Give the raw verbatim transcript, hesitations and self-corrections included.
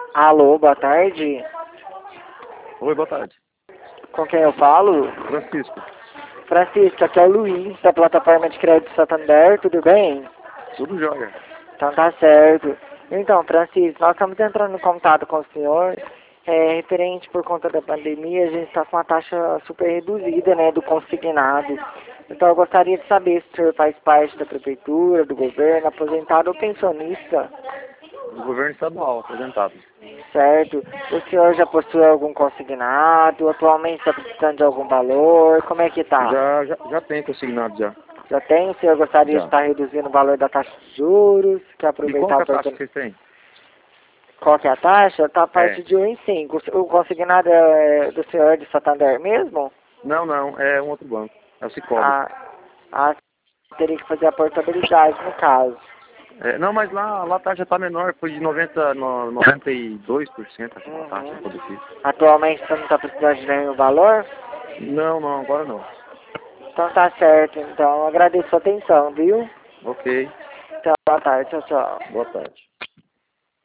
Alô, boa tarde. Oi, boa tarde. Com quem eu falo? Francisco. Francisco, aqui é o Luiz, da plataforma de crédito Santander, tudo bem? Tudo jóia. Então tá certo. Então, Francisco, nós estamos entrando em contato com o senhor, é, referente por conta da pandemia, a gente está com uma taxa super reduzida, né, do consignado. Então eu gostaria de saber se o senhor faz parte da prefeitura, do governo, aposentado ou pensionista, Do governo estadual, aposentado. certo? O senhor já possui algum consignado, atualmente está precisando de algum valor, como é que tá? Já, já, já tem consignado já. Já tem? O senhor gostaria de Já. estar reduzindo o valor da taxa de juros? Quer E qual aproveitar que a é a taxa que oportunidade? vocês têm? Qual que é a taxa? Tá a É. partir de um e cinco. O consignado é do senhor de Santander mesmo? Não, não, é um outro banco. É o Cicobi. Ah, ah, teria que fazer a portabilidade no caso. É, não, mas lá, lá a taxa tá menor, foi de noventa, no, noventa e dois por cento acho, a taxa Uhum. quando eu fiz. Atualmente você não está precisando de nenhum valor? Não, não, agora não. Então tá certo, então. Agradeço a atenção, viu? Ok, Então, boa tarde, tchau, tchau. boa tarde.